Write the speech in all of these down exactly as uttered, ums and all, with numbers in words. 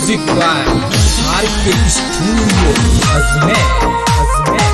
music by R K studio Ajmer Ajmer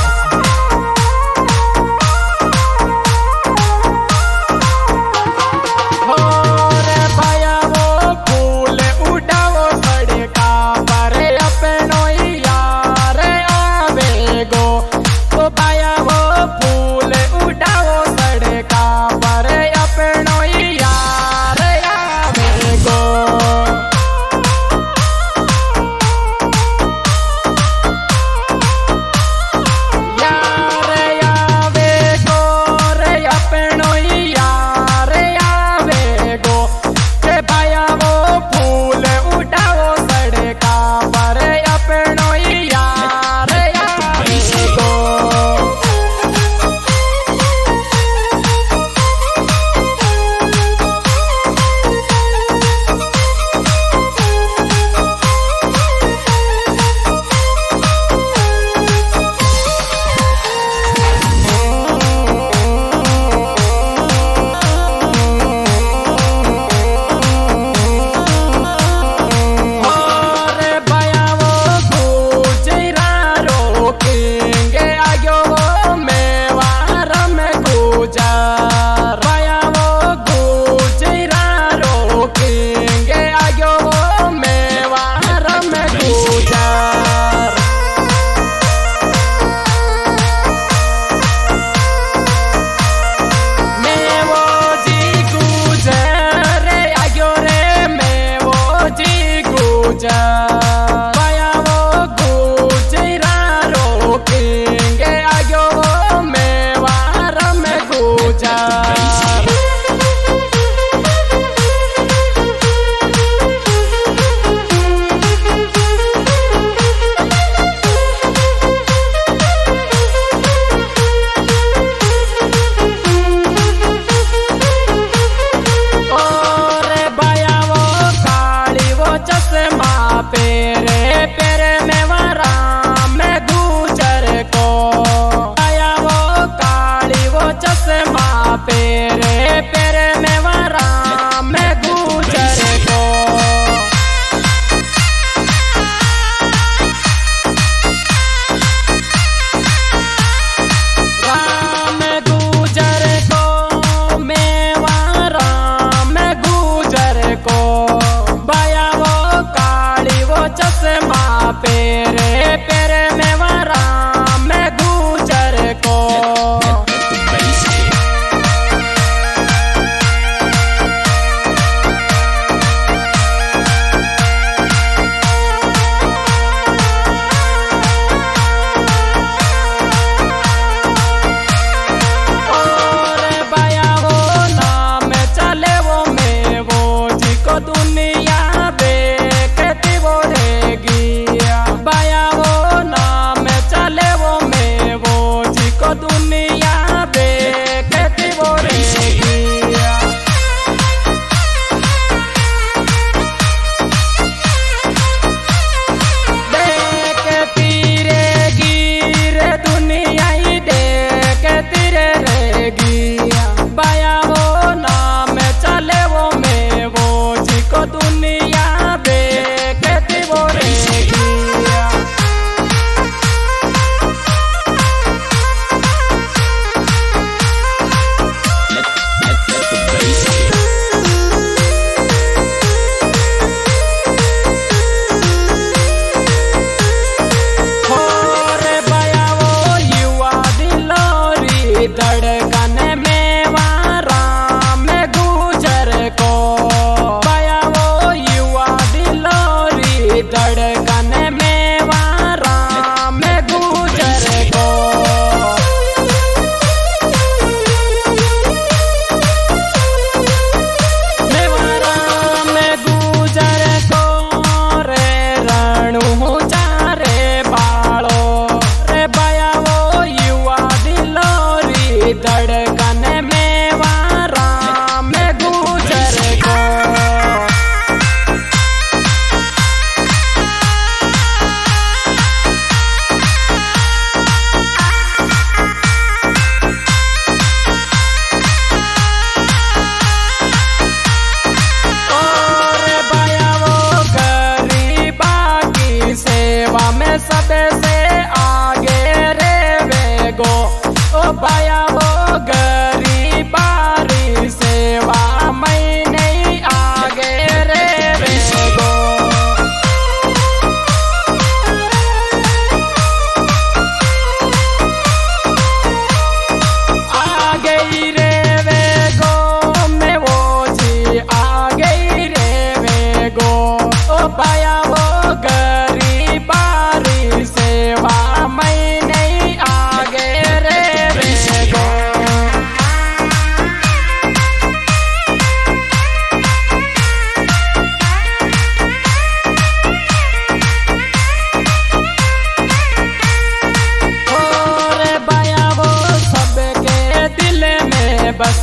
पेरे पेरे में वरा में गुजर को आया वो काली वो चश्मा पे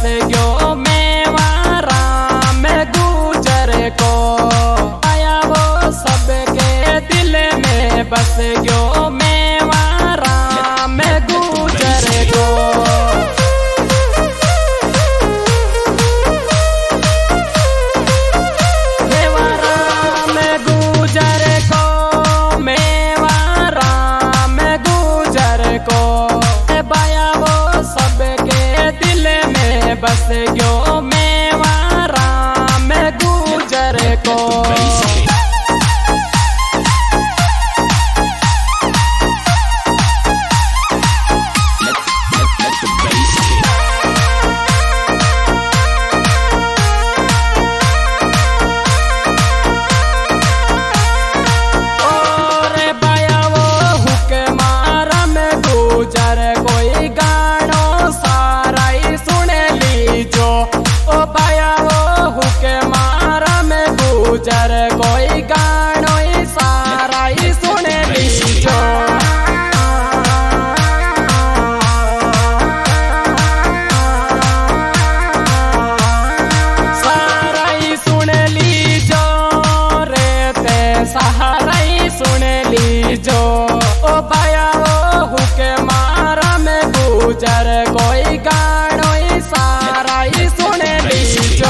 गयो मेवारा में गुजर को आया वो सबके दिल में बस गयो मेवारा में गुजर को बस गयो मेवारा में गुजर को और बाया वो हुक्मारा में गुजर कोई गानो सारा ही सुने लीजो ओ बाया वो हुके मारा में गुजर कोई गानो ही सारा ही सुने लीजो सारा ही सुन लीजो रे ते सहारा ही सुन लीजो ओ बाया वो हुके मारा में गुजर कोई गानो ही सारा ही सुन लीजो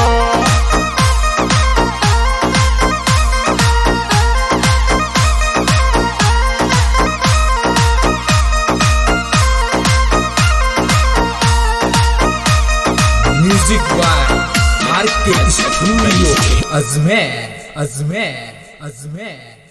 music by R K studio Ajmer Ajmer Ajmer